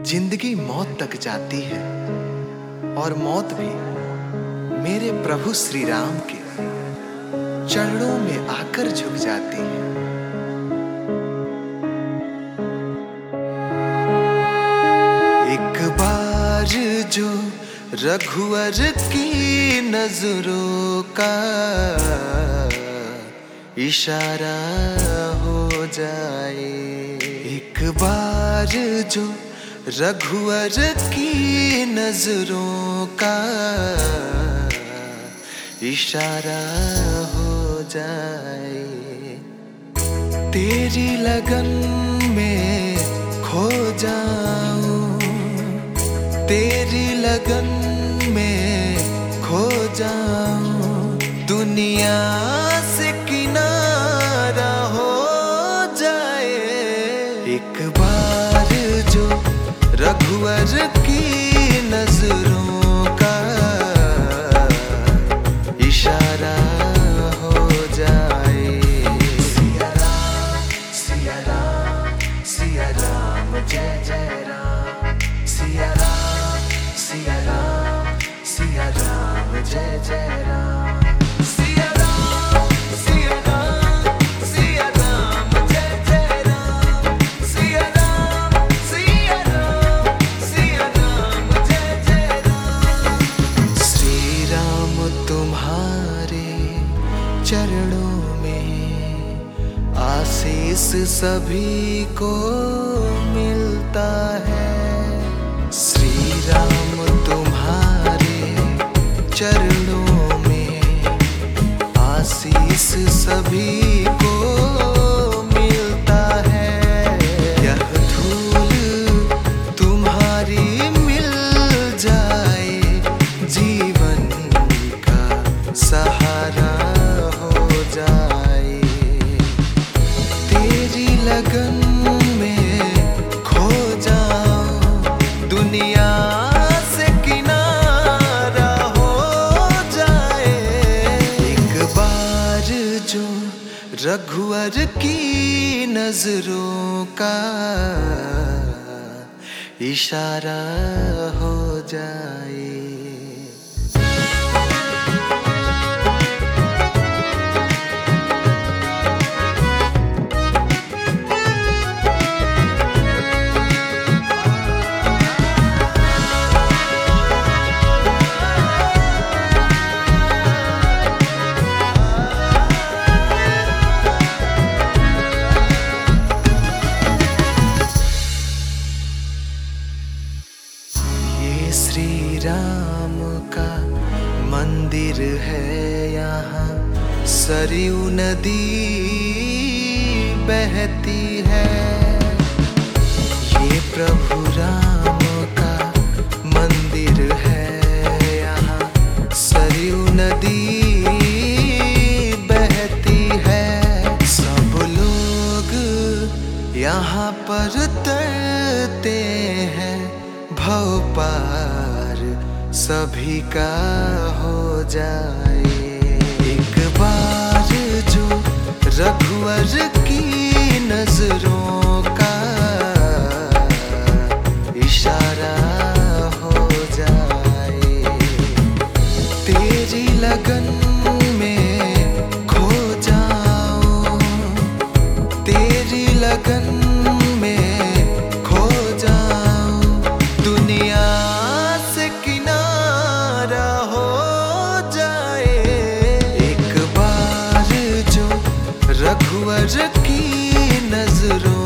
जिंदगी मौत तक जाती है और मौत भी मेरे प्रभु श्री राम के चरणों में आकर झुक जाती है। एक बार जो रघुवर की नजरों का इशारा हो जाए, एक बार जो रघुवर की नजरों का इशारा हो जाए, तेरी लगन में खो जाऊं, तेरी लगन में खो जाऊं, दुनिया से किनारा हो जाए। एक बार जो रघुवर की नजरों का इशारा हो जाए। सिया राम सिया राम सिया राम जय जय राम, सिया राम सिया राम सिया राम जय जय राम। चरणों में आशीष सभी को मिलता है, श्री राम तुम्हारे चरणों में आशीष सभी को मिलता है। यह धूल तुम्हारी मिल जाए, जीवन का सहारा जाए, तेरी लगन में खो जाऊं, दुनिया से किनारा हो जाए। एक बार जो रघुवर की नजरों का इशारा हो जाए। श्री राम का मंदिर है यहाँ, सरयू नदी बहती है। ये प्रभु राम का मंदिर है यहाँ, सरयू नदी बहती है। सब लोग यहाँ पर तरते हैं, भव पार सभी का हो जाए। एक बार जो रघुवर की नजरों का इशारा हो जाए, तेरी लगन में खो जाऊं, तेरी लगन रघुवर की नजरों